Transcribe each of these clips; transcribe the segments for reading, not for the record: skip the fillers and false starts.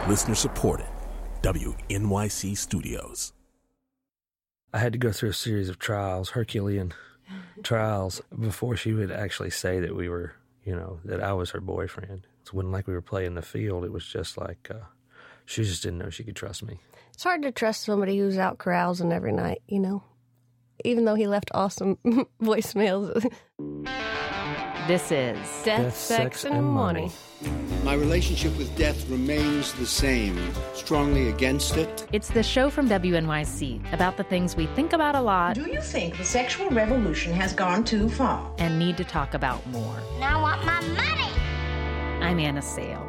Listener supported. WNYC Studios. I had to go through a series of trials, Herculean trials, before she would actually say that we were, that I was her boyfriend. It wasn't like we were playing the field. It was just like she just didn't know she could trust me. It's hard to trust somebody who's out carousing every night, even though he left awesome voicemails. This is Death, Sex, and Money. My relationship with death remains the same. Strongly against it. It's the show from WNYC about the things we think about a lot. Do you think the sexual revolution has gone too far? And need to talk about more. I want my money! I'm Anna Sale.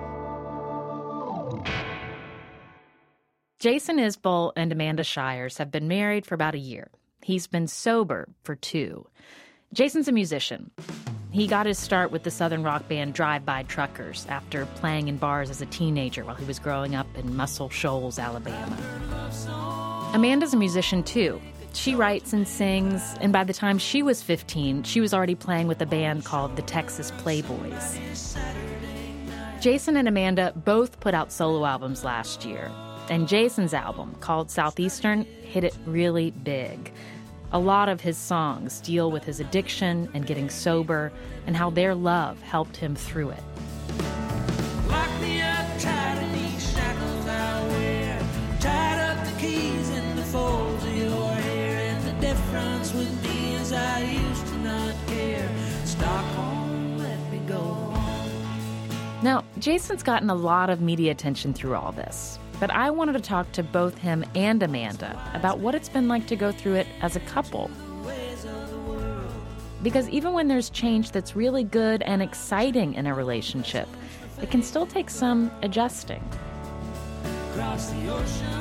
Jason Isbell and Amanda Shires have been married for about a year. He's been sober for 2. Jason's a musician. He got his start with the southern rock band Drive-By Truckers after playing in bars as a teenager while he was growing up in Muscle Shoals, Alabama. Amanda's a musician, too. She writes and sings, and by the time she was 15, she was already playing with a band called the Texas Playboys. Jason and Amanda both put out solo albums last year, and Jason's album, called Southeastern, hit it really big. A lot of his songs deal with his addiction and getting sober and how their love helped him through it. Lock me up tight in these shackles I wear. Tied up the keys in the folds of your hair. And the difference with me is I used to not care. Stockholm, let me go home. Now, Jason's gotten a lot of media attention through all this. But I wanted to talk to both him and Amanda about what it's been like to go through it as a couple. Because even when there's change that's really good and exciting in a relationship, it can still take some adjusting. Across the ocean,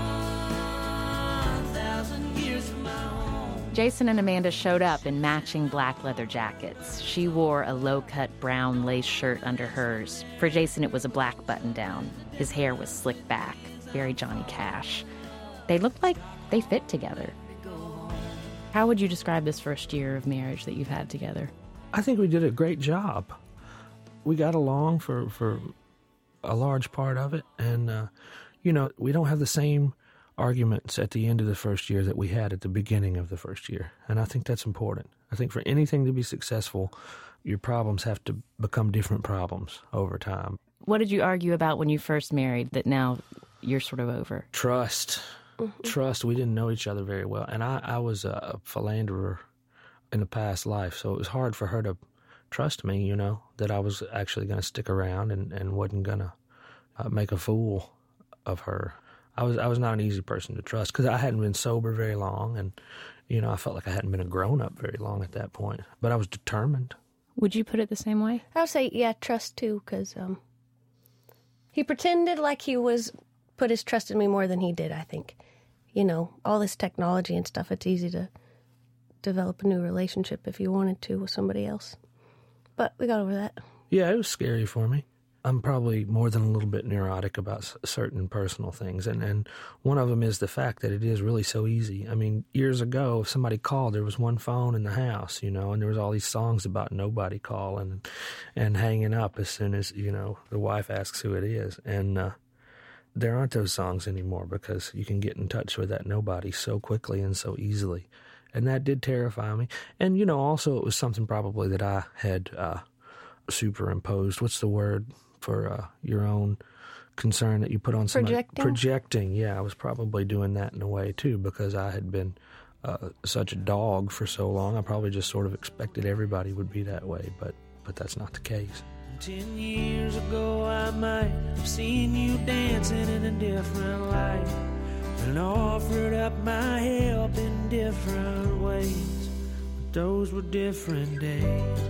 1,000 years from my home. Jason and Amanda showed up in matching black leather jackets. She wore a low-cut brown lace shirt under hers. For Jason, it was a black button-down. His hair was slicked back. Very Johnny Cash. They looked like they fit together. How would you describe this first year of marriage that you've had together? I think we did a great job. We got along for a large part of it, and, we don't have the same arguments at the end of the first year that we had at the beginning of the first year, and I think that's important. I think for anything to be successful, your problems have to become different problems over time. What did you argue about when you first married that now you're sort of over? Trust. Mm-hmm. Trust. We didn't know each other very well. And I was a philanderer in a past life, so it was hard for her to trust me, that I was actually going to stick around and wasn't going to make a fool of her. I was not an easy person to trust because I hadn't been sober very long, and, I felt like I hadn't been a grown-up very long at that point. But I was determined. Would you put it the same way? I would say, yeah, trust too, because he pretended like he put his trust in me more than he did, I think. All this technology and stuff, it's easy to develop a new relationship if you wanted to with somebody else. But we got over that. Yeah, it was scary for me. I'm probably more than a little bit neurotic about certain personal things, and one of them is the fact that it is really so easy. I mean, years ago, if somebody called, there was one phone in the house, and there was all these songs about nobody calling and hanging up as soon as, the wife asks who it is. And there aren't those songs anymore because you can get in touch with that nobody so quickly and so easily. And that did terrify me. And, also it was something probably that I had superimposed. What's the word for your own concern that you put on somebody? Projecting, yeah. I was probably doing that in a way, too, because I had been such a dog for so long. I probably just sort of expected everybody would be that way, but that's not the case. 10 years ago I might have seen you dancing in a different light and offered up my help in different ways, but those were different days.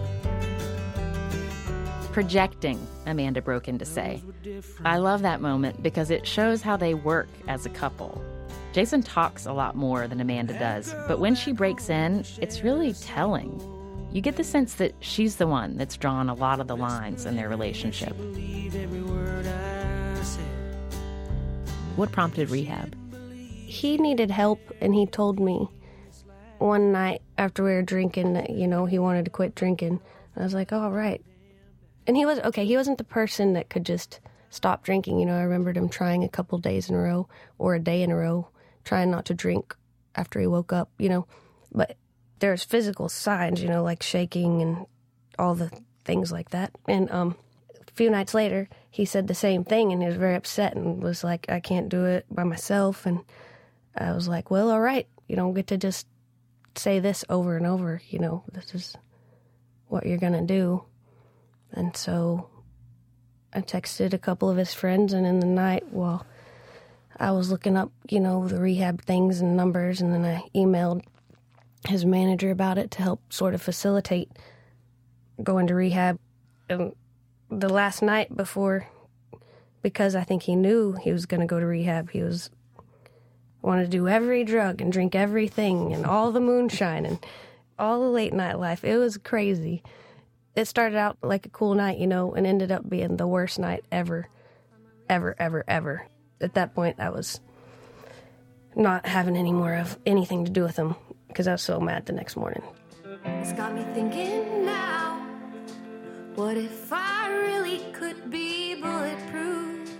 Projecting, Amanda broke in to say. I love that moment because it shows how they work as a couple. Jason talks a lot more than Amanda does, but when she breaks in, it's really telling. You get the sense that she's the one that's drawn a lot of the lines in their relationship. What prompted rehab? He needed help, and he told me one night after we were drinking that, he wanted to quit drinking. I was like, all right. And he wasn't the person that could just stop drinking. You know, I remembered him trying a couple days in a row or a day in a row, trying not to drink after he woke up, you know. But there's physical signs, you know, like shaking and all the things like that. And a few nights later, he said the same thing, and he was very upset and was like, I can't do it by myself. And I was like, well, all right, you don't get to just say this over and over, you know, this is what you're going to do. And so I texted a couple of his friends, and in the night, while I was looking up, you know, the rehab things and numbers, and then I emailed his manager about it to help sort of facilitate going to rehab. And the last night before, because I think he knew he was going to go to rehab, he wanted to do every drug and drink everything and all the moonshine and all the late night life. It was crazy. It started out like a cool night, you know, and ended up being the worst night ever. At that point, I was not having any more of anything to do with him because I was so mad the next morning. It's got me thinking now, what if I really could be bulletproof?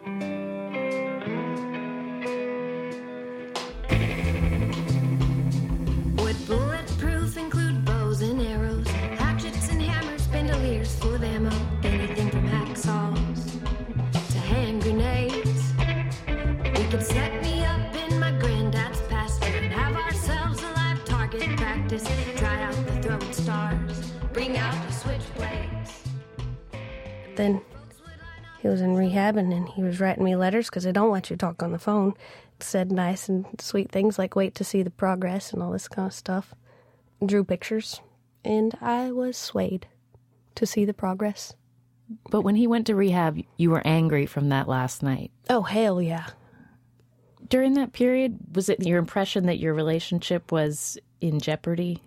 Would bulletproof include bows and arrows, hatchets and hammers, bandoliers full of ammo, anything from hacksaws to hand grenades? We could set me up in my granddad's pasture and have ourselves a live target practice, try out the throwing stars, bring out the switchblades. Then he was in rehab, and then he was writing me letters because they don't let you talk on the phone. Said nice and sweet things like wait to see the progress and all this kind of stuff. Drew pictures, and I was swayed to see the progress. But when he went to rehab, you were angry from that last night. Oh, hell yeah. During that period, was it your impression that your relationship was in jeopardy?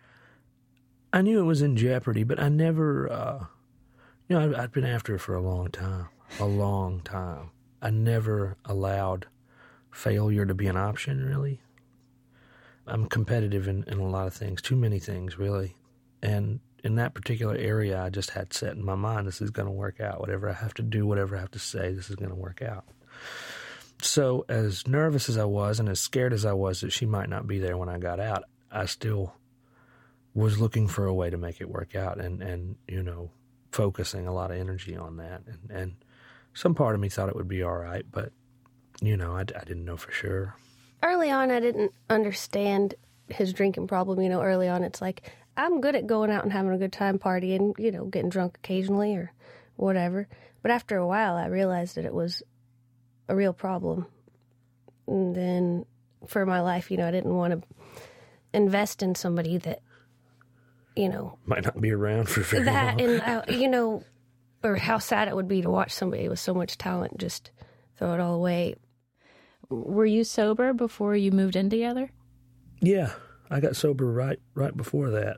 I knew it was in jeopardy, but I never, you know, I'd been after her for a long time. I never allowed failure to be an option, really. I'm competitive in a lot of things, too many things, really. And in that particular area, I just had set in my mind, this is going to work out. Whatever I have to do, whatever I have to say, this is going to work out. So as nervous as I was and as scared as I was that she might not be there when I got out, I still was looking for a way to make it work out and you know, focusing a lot of energy on that. And some part of me thought it would be all right, but, you know, I didn't know for sure. Early on, I didn't understand his drinking problem. You know, early on, it's like, I'm good at going out and having a good time partying, you know, getting drunk occasionally or whatever. But after a while, I realized that it was a real problem. And then for my life, you know, I didn't want to invest in somebody that, you know, might not be around for very long. And, you know, or how sad it would be to watch somebody with so much talent just throw it all away. Were you sober before you moved in together? Yeah, I got sober right before that.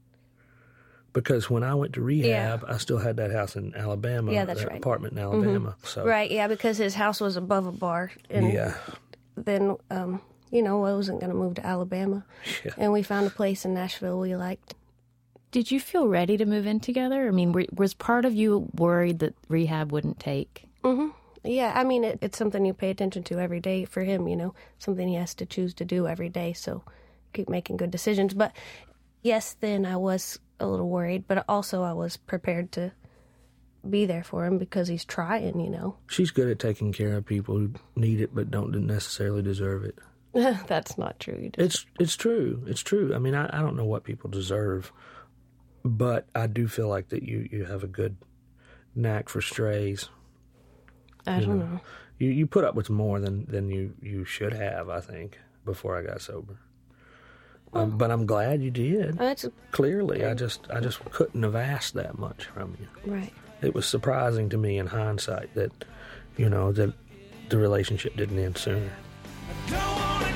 Because when I went to rehab, I still had that house in Alabama. Yeah, that's that right. Apartment in Alabama. Mm-hmm. So right, yeah, because his house was above a bar. And then, you know, I wasn't going to move to Alabama. Yeah. And we found a place in Nashville we liked. Did you feel ready to move in together? I mean, was part of you worried that rehab wouldn't take? Mm-hmm. Yeah, I mean, it's something you pay attention to every day for him, you know, something he has to choose to do every day, so keep making good decisions. But yes, then I was a little worried, but also I was prepared to be there for him because he's trying, you know. She's good at taking care of people who need it but don't necessarily deserve it. That's not true. It's true. It's true. I mean, I don't know what people deserve, but I do feel like that you have a good knack for strays. I don't know. You put up with more than you should have, I think, before I got sober. But I'm glad you did. Clearly, I just couldn't have asked that much from you. Right. It was surprising to me in hindsight that, you know, that the relationship didn't end sooner. Don't wanna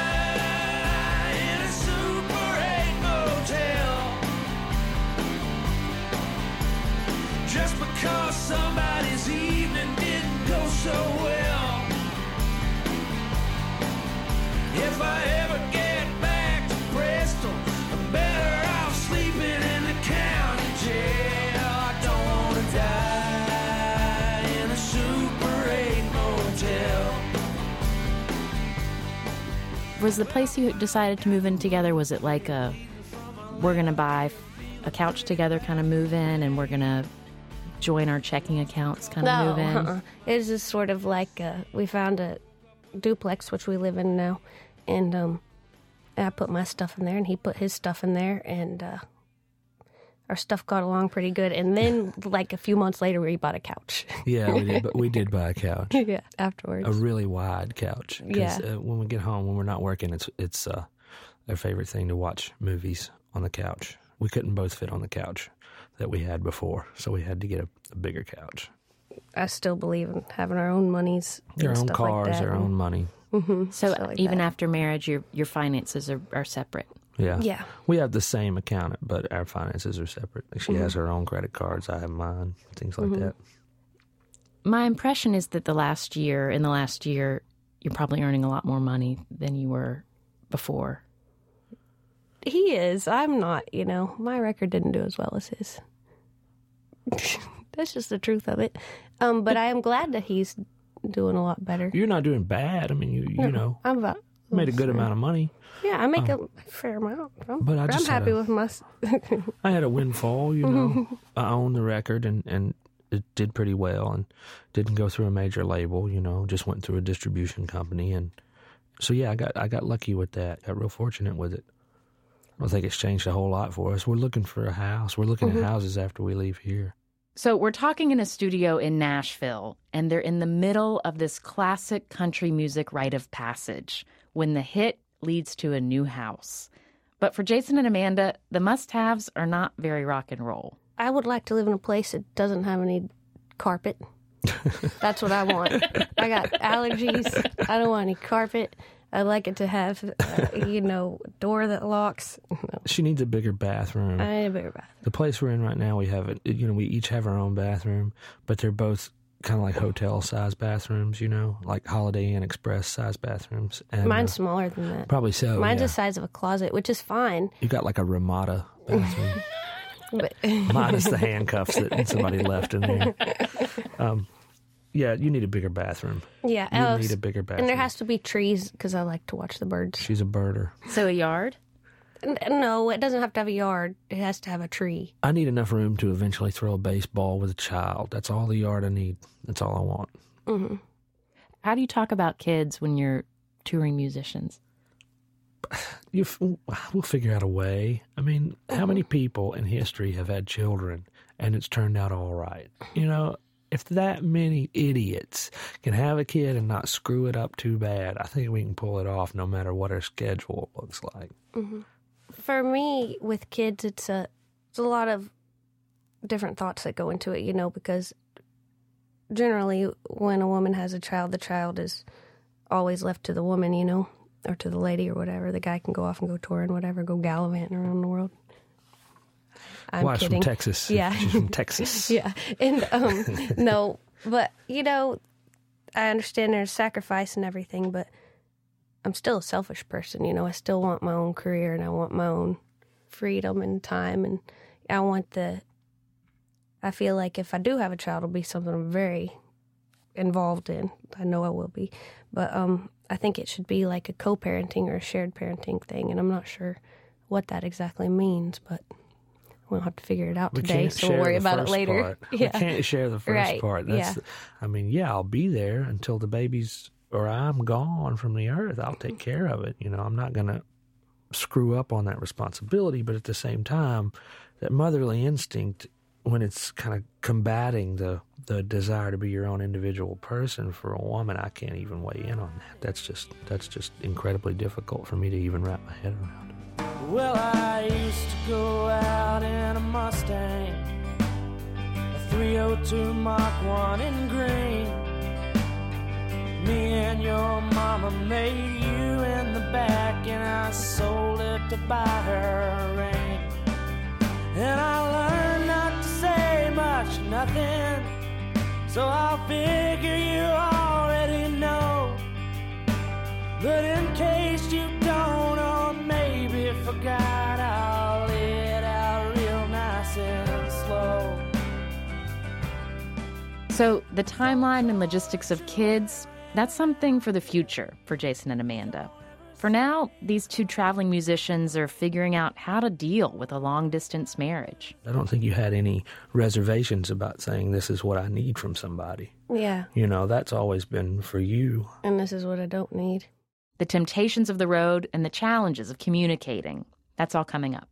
die in a Super 8 motel just because somebody's evening didn't go so well. If I ever get back to Bristol, I'm better off sleeping in the county jail. I don't wanna die in a Super Was the place you decided to move in together, was it like we're going to buy a couch together kind of move in, and we're going to join our checking accounts kind of move in? It was just sort of like we found a duplex, which we live in now, and I put my stuff in there, and he put his stuff in there, and our stuff got along pretty good. And then, like a few months later, we bought a couch. Yeah, we did. But we did buy a couch. Yeah, afterwards. A really wide couch. Yeah. When we get home, when we're not working, it's their favorite thing to watch movies on the couch. We couldn't both fit on the couch that we had before, so we had to get a bigger couch. I still believe in having our own monies. Our own stuff cars, like that. our own money. Mm-hmm. So like even that. after marriage, your finances are separate. Yeah. Yeah. We have the same accountant, but our finances are separate. She has her own credit cards. I have mine, things like that. My impression is that in the last year, you're probably earning a lot more money than you were before. He is. I'm not, my record didn't do as well as his. That's just the truth of it. But I am glad that he's doing a lot better. You're not doing bad. I mean, you know, I'm about made a good amount of money. Yeah, I make a fair amount. But I'm happy with my... I had a windfall, I owned the record, and it did pretty well, and didn't go through a major label, just went through a distribution company. And so, yeah, I got lucky with that. Got real fortunate with it. I don't think it's changed a whole lot for us. We're looking for a house. We're looking at houses after we leave here. So we're talking in a studio in Nashville, and they're in the middle of this classic country music rite of passage when the hit leads to a new house. But for Jason and Amanda, the must-haves are not very rock and roll. I would like to live in a place that doesn't have any carpet. That's what I want. I got allergies. I don't want any carpet. I like it to have, a door that locks. She needs a bigger bathroom. I need a bigger bathroom. The place we're in right now, we have it. We each have our own bathroom, but they're both kind of like hotel-size bathrooms, like Holiday Inn Express-size bathrooms. And, Mine's smaller than that. Probably so. Mine's yeah. the size of a closet, which is fine. You got like a Ramada bathroom, But minus the handcuffs that somebody left in there. Yeah, you need a bigger bathroom. Yeah, you need a bigger bathroom. And there has to be trees because I like to watch the birds. She's a birder. So a yard? No, it doesn't have to have a yard. It has to have a tree. I need enough room to eventually throw a baseball with a child. That's all the yard I need. That's all I want. Mm-hmm. How do you talk about kids when you're touring musicians? We'll figure out a way. I mean, how many people in history have had children and it's turned out all right? If that many idiots can have a kid and not screw it up too bad, I think we can pull it off no matter what our schedule looks like. Mm-hmm. For me, with kids, it's a lot of different thoughts that go into it, because generally when a woman has a child, the child is always left to the woman, or to the lady or whatever. The guy can go off and go touring, whatever, go gallivanting around the world. I'm Wife's kidding. from Texas. Yeah. She's from Texas. Yeah. And, no, but, I understand there's sacrifice and everything, but I'm still a selfish person, I still want my own career and I want my own freedom and time. And I feel like if I do have a child, it'll be something I'm very involved in. I know I will be. But I think it should be like a co-parenting or a shared parenting thing. And I'm not sure what that exactly means, but we'll have to figure it out today, so we'll worry about it later. Part. Yeah. We can't share the first part. Yeah. I'll be there until the baby's or I'm gone from the earth. I'll take care of it. I'm not going to screw up on that responsibility, but at the same time, that motherly instinct, when it's kind of combating the desire to be your own individual person for a woman, I can't even weigh in on that. That's just incredibly difficult for me to even wrap my head around. Well, I used to go out in a Mustang, a 302 Mark 1 in green. Me and your mama made you in the back, and I sold it to buy her a ring. And I learned not to say much, nothing, so I figure you already know. But in case you don't, or maybe forgot, I'll lay it out real nice and slow. So the timeline and logistics of kids, that's something for the future for Jason and Amanda. For now, these two traveling musicians are figuring out how to deal with a long-distance marriage. I don't think you had any reservations about saying this is what I need from somebody. Yeah. You know, that's always been for you. And this is what I don't need. The temptations of the road and the challenges of communicating. That's all coming up.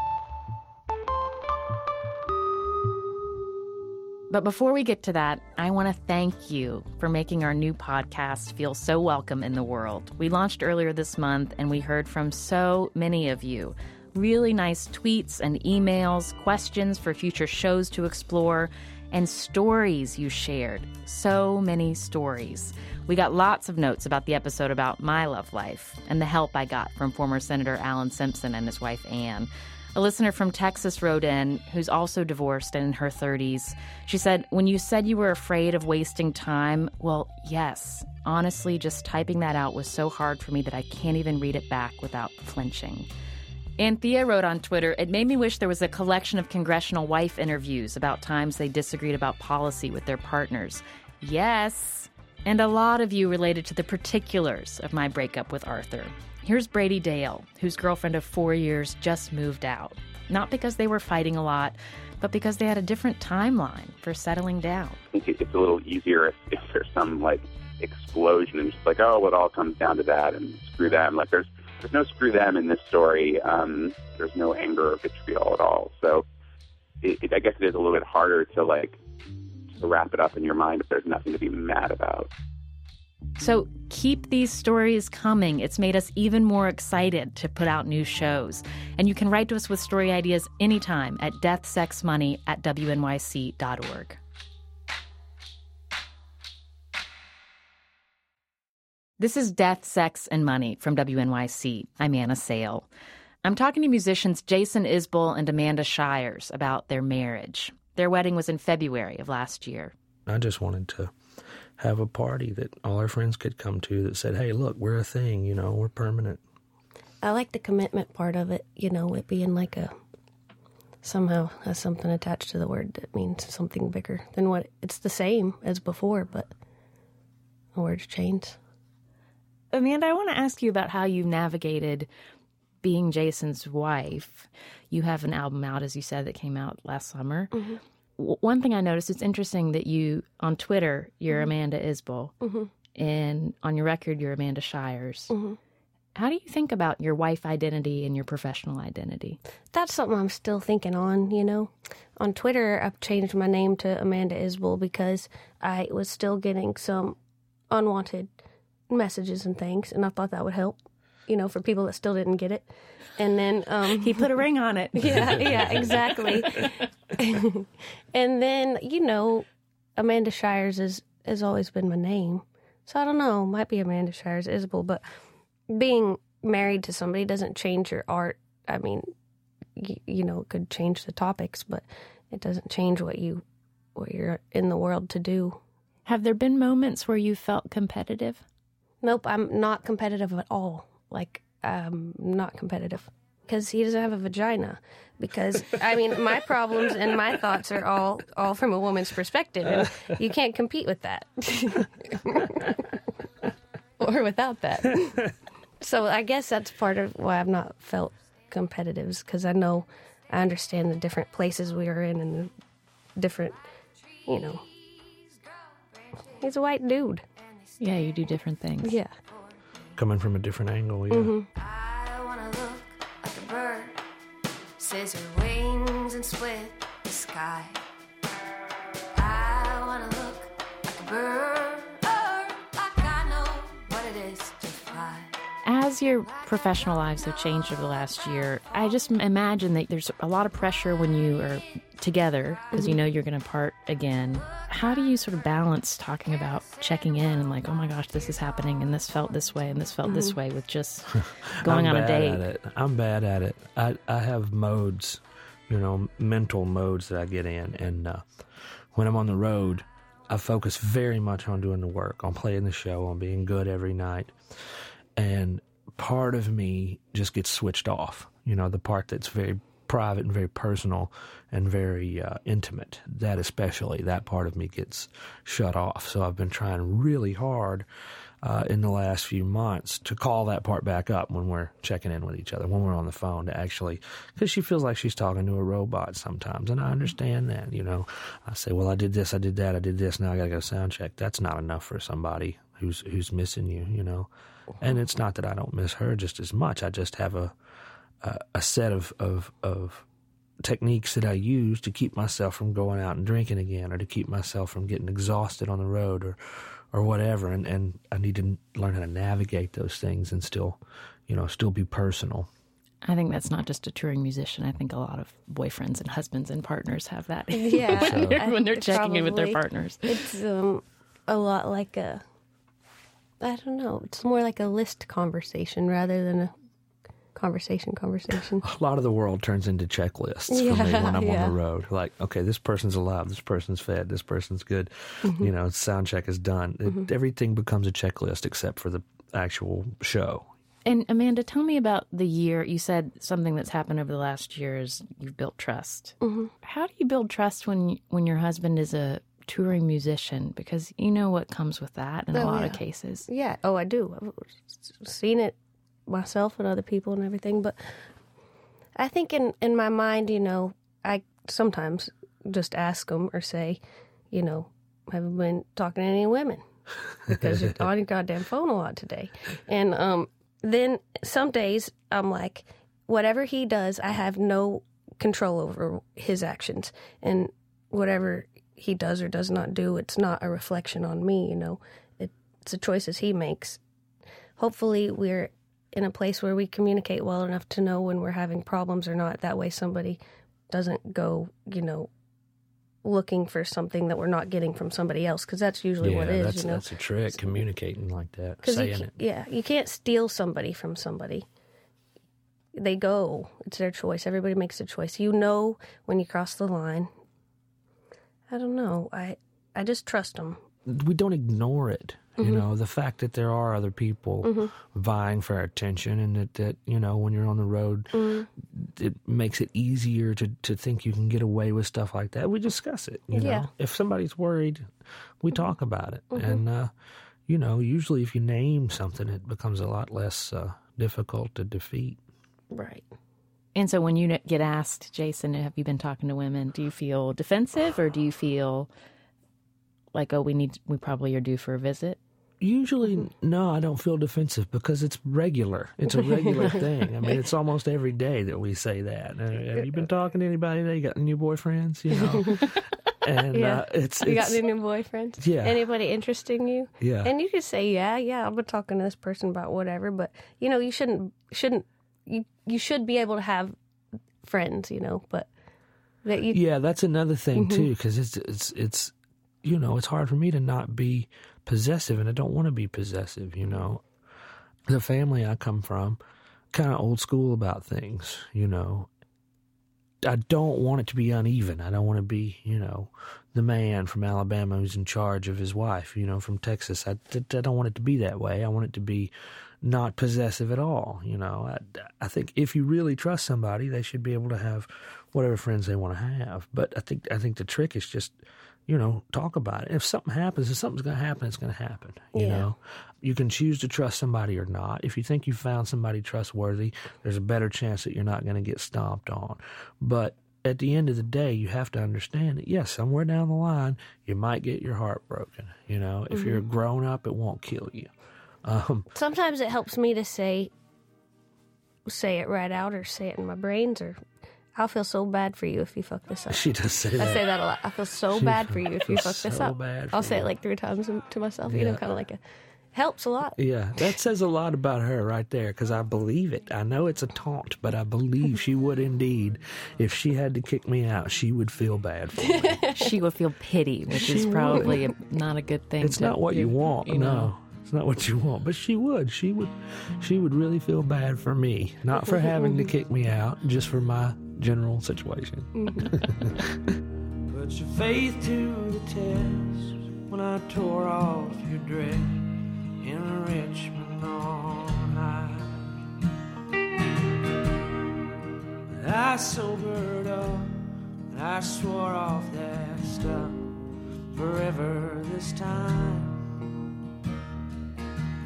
But before we get to that, I want to thank you for making our new podcast feel so welcome in the world. We launched earlier this month, and we heard from so many of you. Really nice tweets and emails, questions for future shows to explore, and stories you shared. So many stories. We got lots of notes about the episode about my love life and the help I got from former Senator Alan Simpson and his wife, Ann. A listener from Texas wrote in, who's also divorced and in her 30s. She said, when you said you were afraid of wasting time, well, yes. Honestly, just typing that out was so hard for me that I can't even read it back without flinching. Anthea wrote on Twitter, it made me wish there was a collection of congressional wife interviews about times they disagreed about policy with their partners. Yes. And a lot of you related to the particulars of my breakup with Arthur. Here's Brady Dale, whose girlfriend of 4 years just moved out. Not because they were fighting a lot, but because they had a different timeline for settling down. I think it's a little easier if there's some, explosion and just oh, it all comes down to that and screw them. There's no screw them in this story. There's no anger or vitriol at all. So I guess it is a little bit harder to wrap it up in your mind if there's nothing to be mad about. So keep these stories coming. It's made us even more excited to put out new shows. And you can write to us with story ideas anytime at deathsexmoney@wnyc.org. This is Death, Sex, and Money from WNYC. I'm Anna Sale. I'm talking to musicians Jason Isbell and Amanda Shires about their marriage. Their wedding was in February of last year. I just wanted to have a party that all our friends could come to that said, hey, look, we're a thing, we're permanent. I like the commitment part of it, it being somehow has something attached to the word that means something bigger than what it's the same as before, but the words change. Amanda, I want to ask you about how you navigated being Jason's wife. You have an album out, as you said, that came out last summer. Mm-hmm. One thing I noticed, it's interesting that you, on Twitter, you're mm-hmm. Amanda Isbell, mm-hmm. and on your record, you're Amanda Shires. Mm-hmm. How do you think about your wife identity and your professional identity? That's something I'm still thinking on, On Twitter, I've changed my name to Amanda Isbell because I was still getting some unwanted messages and things, and I thought that would help, for people that still didn't get it. And then he put a ring on it. Yeah, exactly. And then, Amanda Shires has always been my name. So I don't know, might be Amanda Shires Isbell, but being married to somebody doesn't change your art. I mean, it could change the topics, but it doesn't change what you're in the world to do. Have there been moments where you felt competitive? Nope, I'm not competitive at all. Not competitive. Because he doesn't have a vagina. Because, my problems and my thoughts are all from a woman's perspective. And you can't compete with that. Or without that. So I guess that's part of why I've not felt competitive. Because I understand the different places we are in and the different, He's a white dude. Yeah, you do different things. Yeah. Coming from a different angle, yeah. Mm-hmm. I want to look like a bird, scissor wings and split the sky. I want to look like a bird, like I know what it is to fly. As your professional lives have changed over the last year, I just imagine that there's a lot of pressure when you are together because mm-hmm. You're going to part again. How do you sort of balance talking about checking in and oh my gosh, this is happening and this felt this way and this felt mm-hmm. this way with just going on a date? I'm bad at it. I have modes, mental modes that I get in. And when I'm on the road, I focus very much on doing the work, on playing the show, on being good every night. And part of me just gets switched off, the part that's very private and very personal and very intimate. That part of me gets shut off. So I've been trying really hard in the last few months to call that part back up when we're checking in with each other, when we're on the phone, to actually, because she feels like she's talking to a robot sometimes, and I understand that, you know. I say, well, I did this, I did that, I did this, now I got to go sound check. That's not enough for somebody who's missing you, you know. And it's not that I don't miss her just as much. I just have a set of techniques that I use to keep myself from going out and drinking again, or to keep myself from getting exhausted on the road, or whatever. And I need to learn how to navigate those things and still be personal. I think that's not just a touring musician. I think a lot of boyfriends and husbands and partners have that. Yeah, when they're checking in with their partners. It's a lot like I don't know. It's more like a list conversation rather than a conversation. A lot of the world turns into checklists for me when I'm on the road. Like, okay, this person's alive, this person's fed, this person's good. Mm-hmm. You know, sound check is done. Mm-hmm. Everything becomes a checklist except for the actual show. And Amanda, tell me about the year. You said something that's happened over the last year is you've built trust. Mm-hmm. How do you build trust when your husband is a touring musician? Because you know what comes with that in a lot of cases. Yeah. Oh, I do. I've seen it myself and other people and everything. But I think in my mind, you know, I sometimes just ask them or say, you know, have you been talking to any women? Because you're on your goddamn phone a lot today. And then some days I'm like, whatever he does, I have no control over his actions. And whatever he does or does not do, it's not a reflection on me, you know. It's the choices he makes. Hopefully we're in a place where we communicate well enough to know when we're having problems or not. That way somebody doesn't go, you know, looking for something that we're not getting from somebody else, because that's usually what it is, you know. That's a trick, communicating like that, saying it. Yeah, you can't steal somebody from somebody. They go. It's their choice. Everybody makes a choice. You know when you cross the line. I don't know. I just trust them. We don't ignore it. You Mm-hmm. know, the fact that there are other people vying for our attention, and that, you know, when you're on the road, it makes it easier to think you can get away with stuff like that. We discuss it, you know. If somebody's worried, we talk about it. And, you know, usually if you name something, it becomes a lot less difficult to defeat. Right. And so when you get asked, Jason, have you been talking to women, do you feel defensive, or do you feel like, oh, we probably are due for a visit? Usually, no, I don't feel defensive, because it's regular. It's a regular thing. I mean, it's almost every day that we say that. Have you been talking to anybody today? You got any new boyfriends? You know? And you got any new boyfriends? Yeah. Anybody interesting you? Yeah. And you could say, yeah, I've been talking to this person about whatever, but, you know, you you should be able to have friends, you know, but that you... Yeah, that's another thing, too, because it's you know, it's hard for me to not be possessive, and I don't want to be possessive, you know. The family I come from, kind of old school about things, you know. I don't want it to be uneven. I don't want to be, you know, the man from Alabama who's in charge of his wife, you know, from Texas. I don't want it to be that way. I want it to be not possessive at all, you know. I think if you really trust somebody, they should be able to have whatever friends they want to have. But I think the trick is just, you know, talk about it. If something happens, if something's going to happen, it's going to happen. You know, you can choose to trust somebody or not. If you think you found somebody trustworthy, there's a better chance that you're not going to get stomped on. But at the end of the day, you have to understand that, yes, somewhere down the line, you might get your heart broken. You know, if you're grown up, it won't kill you. Sometimes it helps me to say it right out, or say it in my brains, or I'll feel so bad for you if you fuck this up. She does say that. I say that a lot. I feel so bad for you if you fuck this up. I'll say it like 3 times to myself, you know, kind of like helps a lot. Yeah, that says a lot about her right there, because I believe it. I know it's a taunt, but I believe she would indeed. If she had to kick me out, she would feel bad for me. She would feel pity, which is probably not a good thing. It's not what you want, no. It's not what you want, but she would. She would really feel bad for me, not for having to kick me out, just for my general situation. Put your faith to the test when I tore off your dress in Richmond all night. I sobered up and I swore off that stuff forever this time.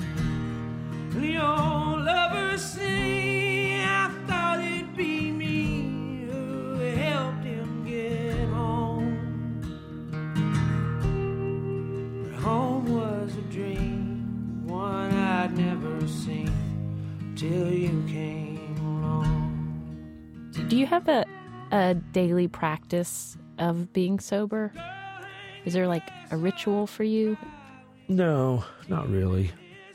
till you came along. Do you have a daily practice of being sober? Is there like a ritual for you? No, not really.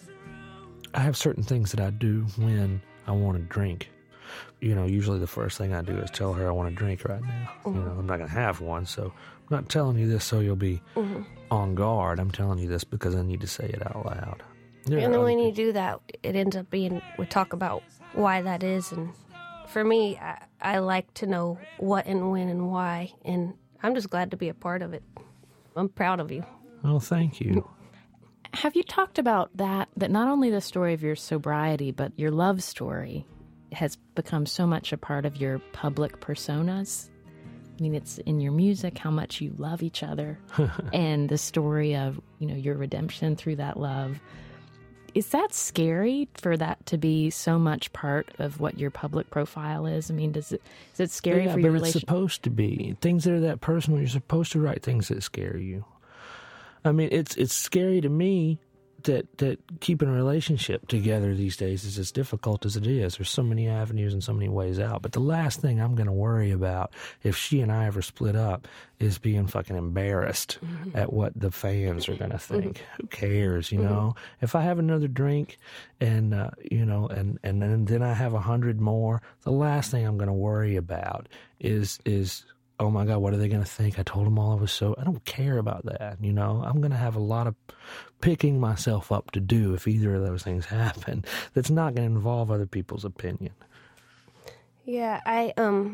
I have certain things that I do when I want to drink. You know, usually the first thing I do is tell her I want to drink right now. You know, I'm not going to have one, so I'm not telling you this so you'll be on guard. I'm telling you this because I need to say it out loud. And then when you do that, it ends up being, we talk about why that is. And for me, I like to know what and when and why. And I'm just glad to be a part of it. I'm proud of you. Oh, thank you. Have you talked about that not only the story of your sobriety, but your love story has become so much a part of your public personas? I mean, it's in your music, how much you love each other, and the story of, you know, your redemption through that love. Is that scary for that to be so much part of what your public profile is? I mean, is it scary for your relationship? It's supposed to be. Things that are that personal, you're supposed to write things that scare you. I mean, it's scary to me that keeping a relationship together these days is as difficult as it is. There's so many avenues and so many ways out. But the last thing I'm going to worry about if she and I ever split up is being fucking embarrassed at what the fans are going to think. Who cares, you know? If I have another drink and, you know, and then I have 100 more, the last thing I'm going to worry about is oh my God, what are they going to think? I told them all I was so... I don't care about that, you know? I'm going to have a lot of picking myself up to do if either of those things happen. That's not going to involve other people's opinion. Yeah, I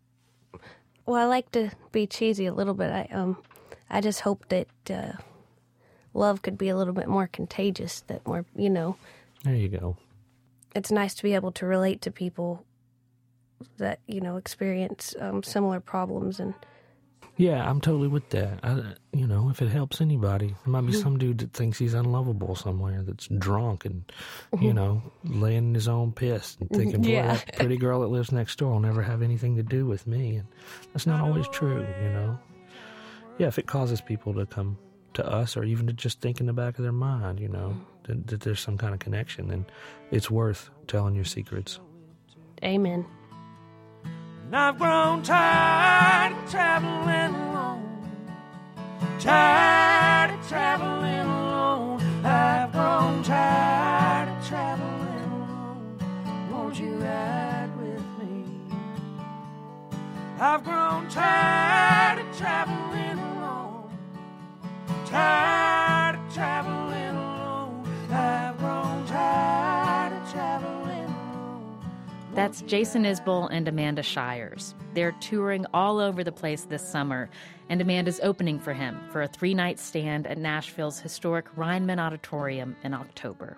like to be cheesy a little bit. I just hope that love could be a little bit more contagious, that more, you know... There you go. It's nice to be able to relate to people that, you know, experience similar problems. And yeah, I'm totally with that. You know, if it helps anybody, there might be some dude that thinks he's unlovable somewhere, that's drunk and, you know, laying in his own piss and thinking, boy, that pretty girl that lives next door will never have anything to do with me. And that's not always true, you know. Yeah, if it causes people to come to us or even to just think in the back of their mind, you know, that there's some kind of connection, then it's worth telling your secrets. Amen. And I've grown tired of traveling alone. Tired of traveling alone. I've grown tired of traveling alone. Won't you ride with me? I've grown tired of traveling alone. Tired of traveling alone. I've grown tired of traveling alone. That's Jason Isbell and Amanda Shires. They're touring all over the place this summer, and Amanda's opening for him for a 3-night stand at Nashville's historic Rhineman Auditorium in October.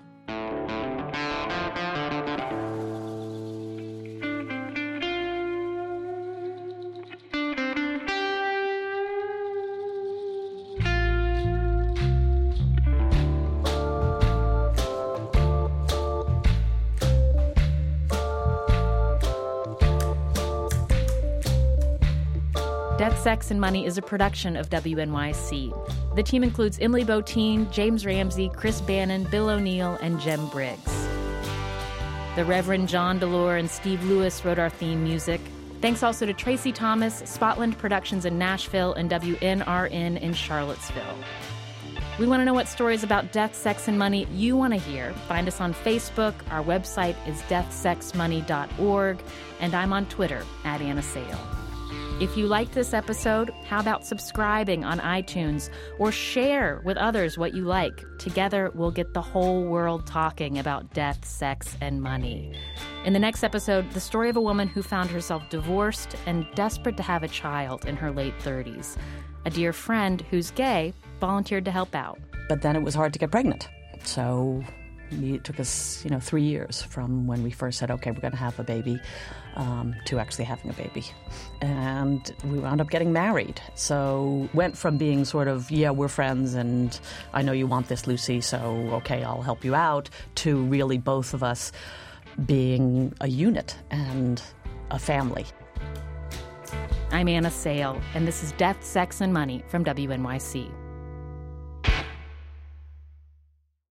Death, Sex, and Money is a production of WNYC. The team includes Emily Botein, James Ramsey, Chris Bannon, Bill O'Neill, and Jem Briggs. The Reverend John Delore and Steve Lewis wrote our theme music. Thanks also to Tracy Thomas, Spotland Productions in Nashville, and WNRN in Charlottesville. We want to know what stories about death, sex, and money you want to hear. Find us on Facebook. Our website is deathsexmoney.org, and I'm on Twitter @Anna Sale. If you liked this episode, how about subscribing on iTunes or share with others what you like? Together, we'll get the whole world talking about death, sex, and money. In the next episode, the story of a woman who found herself divorced and desperate to have a child in her late 30s. A dear friend who's gay volunteered to help out. But then it was hard to get pregnant. So it took us, 3 years from when we first said, okay, we're going to have a baby, to actually having a baby. And we wound up getting married. So went from being sort of, yeah, we're friends and I know you want this, Lucy, so okay, I'll help you out, to really both of us being a unit and a family. I'm Anna Sale, and this is Death, Sex, and Money from WNYC.